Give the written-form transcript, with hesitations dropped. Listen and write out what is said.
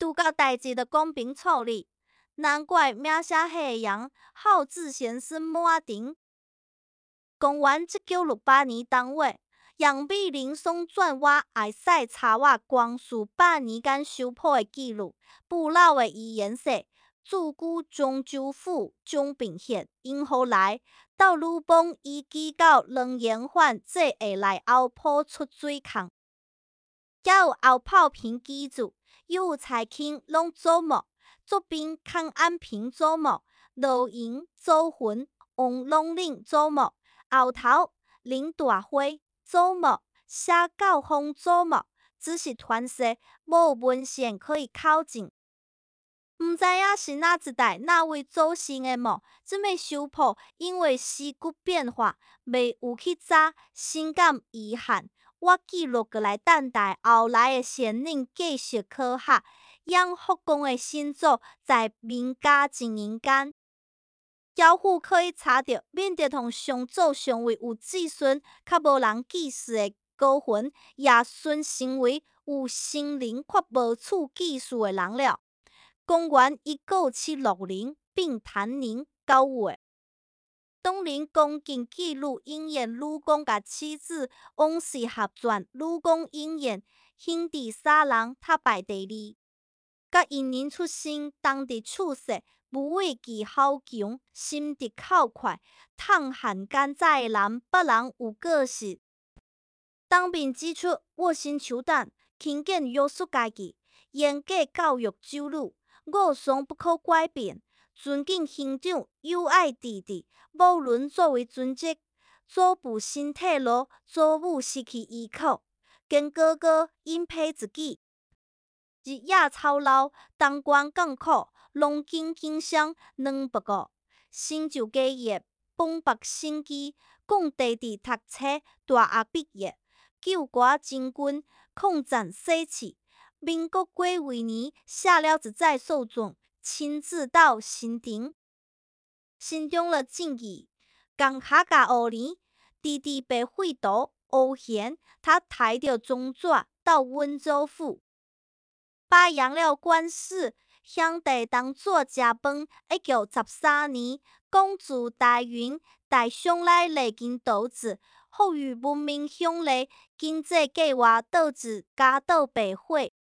拄到代志就公平处理，难怪名声黑扬，好字先生满庭。公元1968年冬月，杨美玲送转我爱使查我光绪8年间收捕的记录，不老的遗言说。自古漳州府钟秉宪因何来？到鲁邦移居到两言反，这下来后坡出水坑。也有后炮坪记住，有蔡卿拢做幕，左边康安平做幕，罗营做魂，王龙岭做幕，后头林大辉做幕，谢教峰做幕，只是传说无文献可以考证。唔知影是哪一代哪位祖先的墓，这么收捕，因为时局变化，未有去查，深感遗憾。我记录过来等待后来的先人继续考核，养复工的新作在民家经营间。姚虎可以查到缅甸同上祖上位有子孙，较无人祭祀的孤魂，也算成为有生灵却无处祭祀的人了。公元1976年，并谭年9月，当年恭敬记录应验吕公甲妻子王氏合传，吕公应验兄弟三人他排第2，甲因年出生当日处世，无畏其好强，心直口快，探寒奸诈的人，别人有个性。当面指出卧薪尝胆，勤俭约束家己，严格教育子女。五常不可改变，尊敬兄长，友爱弟弟。无论作为尊职，祖父身体弱，祖母失去依靠，跟哥哥隐蔽自己，日夜操劳，当官干苦，农经经商两不顾，成就家业，帮白生机，供弟弟读册，大学毕业，救国真君，抗战死去。民国过位年，写了一再诉状，亲自到新亭，心中了敬意。刚下甲5年，弟弟被废除，欧贤他抬着宗纸到温州府，把养了官司，兄弟同做食饭。1913年，广筑大云，大乡内历经投资，富裕文明乡里，经济计划导致家道败坏。